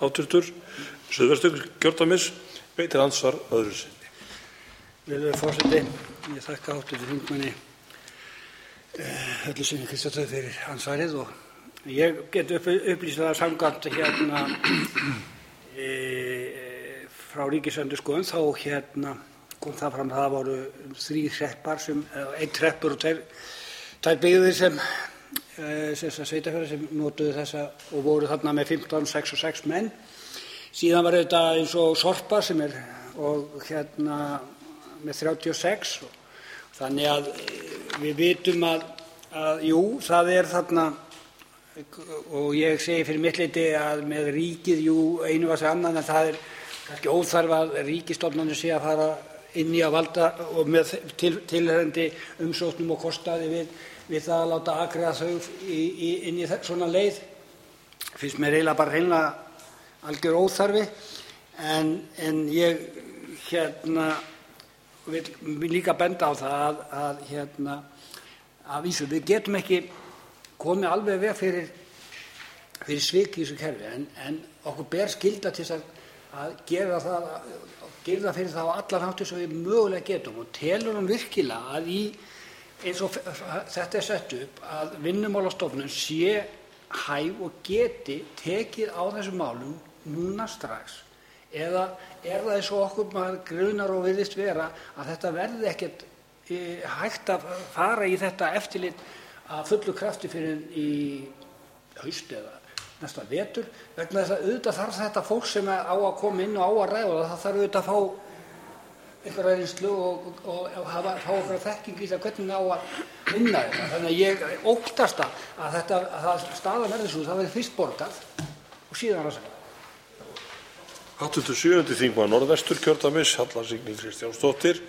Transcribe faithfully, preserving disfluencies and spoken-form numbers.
Háttvirtur Suðvesturkjördæmis veitir andsvar öðru sinni. Virðulegur forseti, ég þakka háttvirtum þingmanni Höllu Signýju Kristjánsdóttur fyrir andsvarið og ég get upp, upplýst það samkvæmt hérna e, frá Ríkisendurskoðun þá hérna kom það fram að það voru þrír hreppar sem einn hreppur og tvær tvær byggðir sem sem sveitarfélag sem notuðu þessa og voru þarna með fimmtán, sex og sex menn. Síðan var þetta eins og Sorpa sem er og hérna með þrjátíu og sex og þannig að við vitum að, að jú, það er þarna og ég segi fyrir mitt leyti að með ríkið, jú, einu var sér annan en það er kannski óþarf að ríkisstofnanir sé að fara inn í að valda og með til, tilheyrandi umsóknum og kostnaði við, við það að láta afgreiða þau í, í, inn í svona leið. Finnst mér eiginlega bara hreinlega algjör óþarfi en, en ég hérna vil, vil líka benda á það að, að hérna að vísu við getum ekki komið alveg veg fyrir, fyrir svik í þessu kerfi en, en okkur ber skylda til að, að gera það gera fyrir það á allan hátt sem við mögulega getum og telur hún virkilega að í eins og þetta er sett upp að Vinnumálastofnun sé hæf og geti tekið á þessum málum núna strax eða er það eins og okkur maður grunar og virðist vera að þetta verði ekkert e, hægt að fara í þetta eftirlit að fullu krafti fyrir í haust eða næsta vetur vegna þess að auðvitað þarf þetta fólk sem á að koma inn og á að ræða það þarf auðvitað að fá einhverja reynslu og, og, og hafa, fá einhverja þekkingu í það hvernig á að vinna þetta. Þannig að ég óttast að þetta að það staðan verði svo það verði fyrst borgað og síðan að segja. Háttvirtur sjöundi þingmaður Norðvesturkjördæmis Halla Signý Kristjánsdóttir